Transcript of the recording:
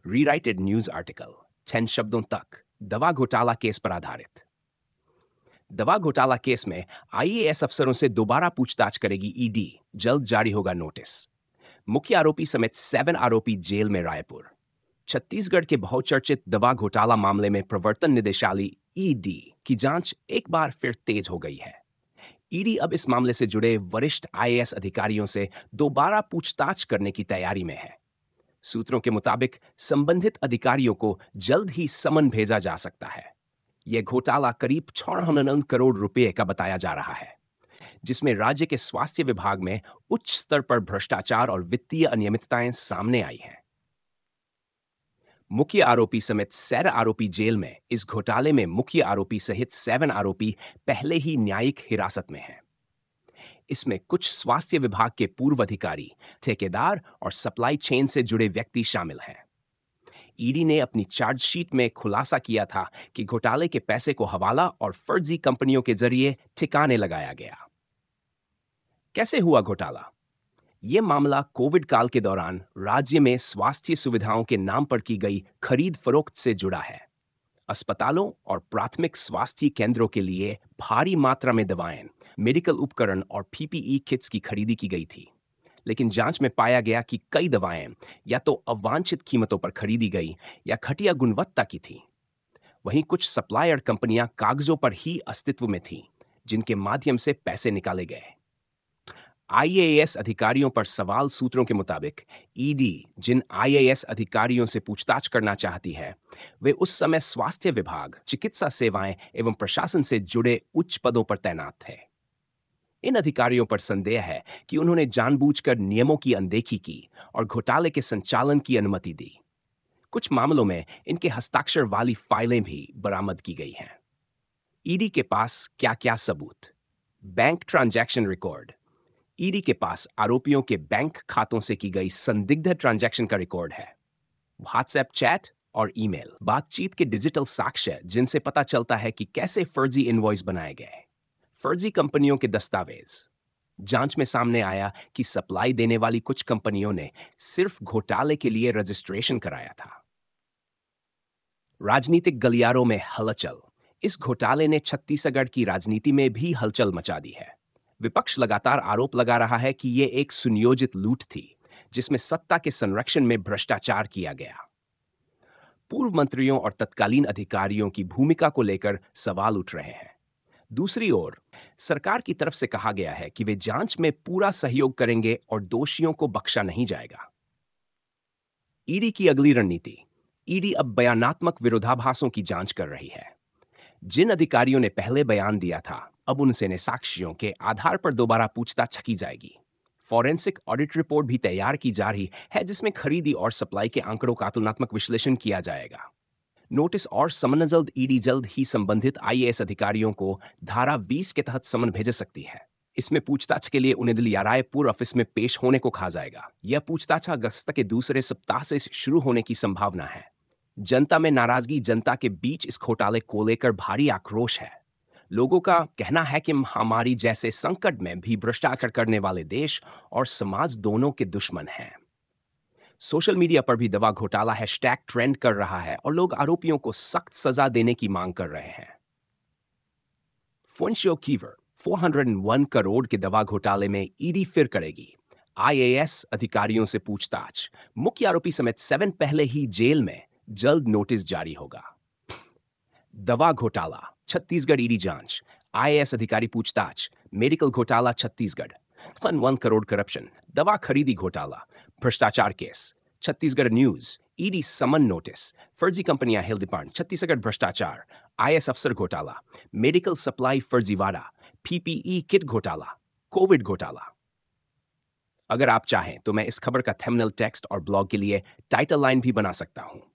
रीराइटेड news article 10 शब्दों तक दवा घोटाला केस पर आधारित। दवा घोटाला केस में आईएएस अफसरों से दोबारा पूछताछ करेगी ईडी, जल्द जारी होगा नोटिस। मुख्य आरोपी समेत 7 आरोपी जेल में रायपुर। छत्तीसगढ़ के बहुचर्चित दवा घोटाला मामले में प्रवर्तन निदेशालय ईडी की जांच एक बार फिर तेज हो गई है। ईडी अब इस मामले से जुड़े वरिष्ठ आईएएस अधिकारियों से दोबारा पूछताछ करने की तैयारी में है। सूत्रों के मुताबिक संबंधित अधिकारियों को जल्द ही समन भेजा जा सकता है। यह घोटाला करीब 6 करोड़ रुपए का बताया जा रहा है, जिसमें राज्य के स्वास्थ्य विभाग में उच्च स्तर पर भ्रष्टाचार और वित्तीय अनियमितताएं सामने आई हैं। मुख्य आरोपी समेत 7 आरोपी जेल में। इस घोटाले में मुख्य आरोपी सहित 7 आरोपी पहले ही न्यायिक हिरासत में हैं। इसमें कुछ स्वास्थ्य विभाग के पूर्व अधिकारी, ठेकेदार और सप्लाई चेन से जुड़े व्यक्ति शामिल हैं। ईडी ने अपनी चार्जशीट में खुलासा किया था कि घोटाले के पैसे को हवाला और फर्जी कंपनियों के जरिए ठिकाने लगाया गया। कैसे हुआ घोटाला? यह मामला कोविड काल के दौरान राज्य में स्वास्थ्य सुविधाओं के नाम पर की गई खरीद फरोख्त से जुड़ा है। अस्पतालों और प्राथमिक स्वास्थ्य केंद्रों के लिए भारी मात्रा में दवाएं, मेडिकल उपकरण और पीपीई किट्स की खरीदी की गई थी। लेकिन जांच में पाया गया कि कई दवाएं या तो अवांछित कीमतों पर खरीदी गई या घटिया गुणवत्ता की थीं। वहीं कुछ सप्लायर कंपनियां कागजों पर ही अस्तित्व में थीं, जिनके माध्यम से पैसे निकाले गए। आईएएस अधिकारियों पर सवाल। सूत्रों के मुताबिक ईडी जिन आईएएस अधिकारियों से पूछताछ करना चाहती है, वे उस समय स्वास्थ्य विभाग, चिकित्सा सेवाएं एवं प्रशासन से जुड़े उच्च पदों पर तैनात थे। इन अधिकारियों पर संदेह है कि उन्होंने जानबूझकर नियमों की अनदेखी की और घोटाले के संचालन की अनुमति दी। कुछ मामलों में इनके हस्ताक्षर वाली फाइलें भी बरामद की गई हैं। ईडी के पास क्या-क्या सबूत? Bank transaction record. ईडी के पास आरोपियों के बैंक खातों से की गई संदिग्ध ट्रांजैक्शन का रिकॉर्ड है। व्हाट्सएप चैट और ईमेल बातचीत के डिजिटल साक्ष्य, जिनसे पता चलता है कि कैसे फर्जी इनवॉइस बनाए गए। फर्जी कंपनियों के दस्तावेज। जांच में सामने आया कि सप्लाई देने वाली कुछ कंपनियों ने सिर्फ घोटाले के लिए रजिस्ट्रेशन कराया था। राजनीतिक गलियारों में हलचल। इस घोटाले ने छत्तीसगढ़ की राजनीति में भी हलचल मचा दी है। विपक्ष लगातार आरोप लगा रहा है कि यह एक सुनियोजित लूट थी, जिसमें सत्ता के संरक्षण में भ्रष्टाचार किया गया। पूर्व मंत्रियों और तत्कालीन अधिकारियों की भूमिका को लेकर सवाल उठ रहे हैं। दूसरी ओर सरकार की तरफ से कहा गया है कि वे जांच में पूरा सहयोग करेंगे और दोषियों को बख्शा नहीं जाएगा। ईडी की अगली रणनीति। ईडी अब बयानात्मक विरोधाभासों की जांच कर रही है। जिन अधिकारियों ने पहले बयान दिया था, अब उनसे ने साक्ष्यों के आधार पर दोबारा पूछताछ की जाएगी। फॉरेंसिक ऑडिट रिपोर्ट भी तैयार की जा रही है, जिसमें खरीदी और सप्लाई के आंकड़ों का तुलनात्मक विश्लेषण किया जाएगा। नोटिस और समन जल्द। ईडी जल्द ही संबंधित आईएएस अधिकारियों को धारा 20 के तहत समन भेज सकती है। इसमें पूछताछ के लिए उन्हें दिल्ली या रायपुर ऑफिस में पेश होने को कहा जाएगा। यह पूछताछ अगस्त के दूसरे सप्ताह से शुरू होने की संभावना है। जनता में नाराजगी। जनता के बीच इस घोटाले को लेकर भारी आक्रोश है। लोगों का कहना है कि महामारी जैसे संकट में भी भ्रष्टाचार करने वाले देश और समाज दोनों के दुश्मन हैं। सोशल मीडिया पर भी दवा घोटाला हैशटैग ट्रेंड कर रहा है और लोग आरोपियों को सख्त सजा देने की मांग कर रहे हैं। फुनशियो कीवर 401 करोड़ के दवा घोटाले में ईडी फिर करेगी आईएएस अधिकारियों से पूछताछ। मुख्य आरोपी समेत 7 पहले ही जेल में। जल्द नोटिस जारी होगा। दवा घोटाला छत्तीसगढ़ ईडी जांच। आईएएस अधिकारी पूछताछ। मेडिकल घोटाला छत्तीसगढ़। 1 करोड़ करप्शन। दवा खरीदी घोटाला। भ्रष्टाचार केस। Chhattisgarh news. ED summon notice. फर्जी कंपनियां हिल डिपार्ट। छत्तीसगढ़ भ्रष्टाचार। आईएएस अफसर घोटाला। मेडिकल सप्लाई फर्जीवाड़ा। पीपीई किट घोटाला। कोविड घोटाला। अगर आप चाहें तो मैं इस खबर का थंबनेल टेक्स्ट और ब्लॉग के लिए टाइटल लाइन भी बना सकता हूं।